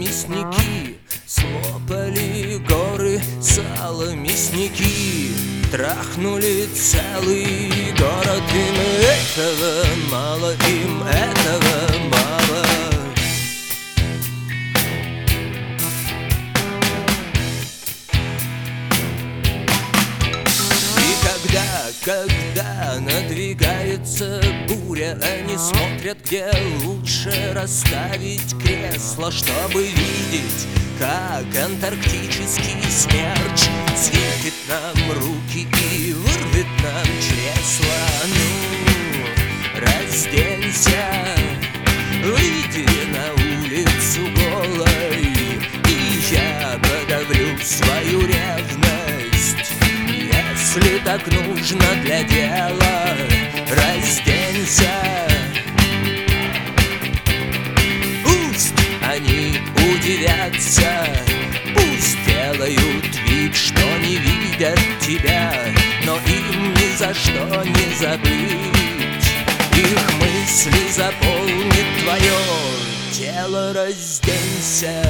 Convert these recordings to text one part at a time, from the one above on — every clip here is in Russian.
мясники слопали горы сала, мясники трахнули целый город. Им этого мало, им этого мало. Когда надвигается буря, они смотрят, где лучше расставить кресло, чтобы видеть, как антарктический смерч светит нам руки и вырвет нам чресла. Ну, разденься, выйди на улицу голой, и я подавлю свою ревность. Если так нужно для дела, разденься. Пусть они удивятся, пусть делают вид, что не видят тебя, но им ни за что не забыть. Их мысли заполнит твое тело, разденься.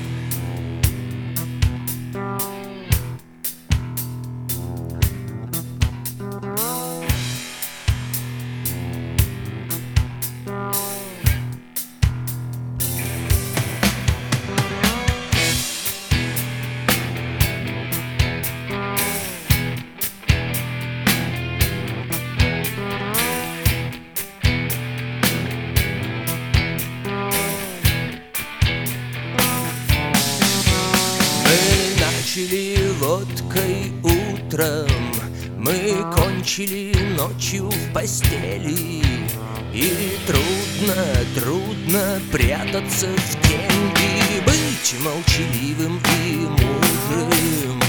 Начали водкой утром, мы кончили ночью в постели. И трудно прятаться в тень и быть молчаливым и мудрым.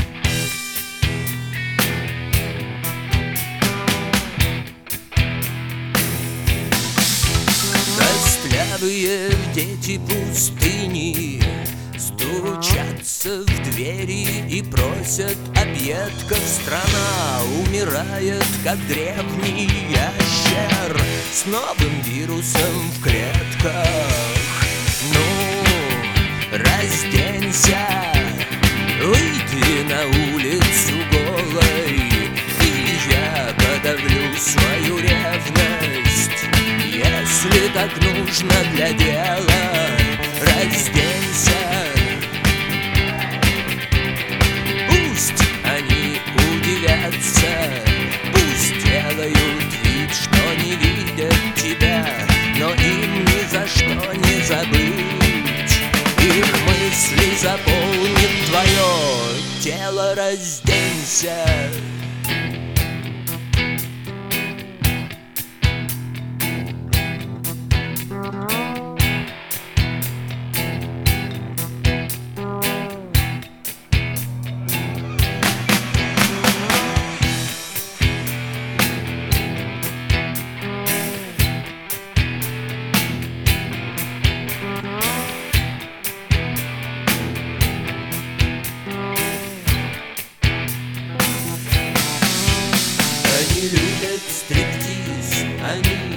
Костлявые дети пустыни стучатся в двери и просят объедков. Страна умирает, как древний ящер с новым вирусом в клетках. Ну, разденься, выйди на улицу голой, и я подавлю свою ревность. Если так нужно для дела, разденься. Пусть делают вид, что не видят тебя, но им ни за что не забыть. Их мысли заполнит твое тело, разденься. Они любят стриптиз, они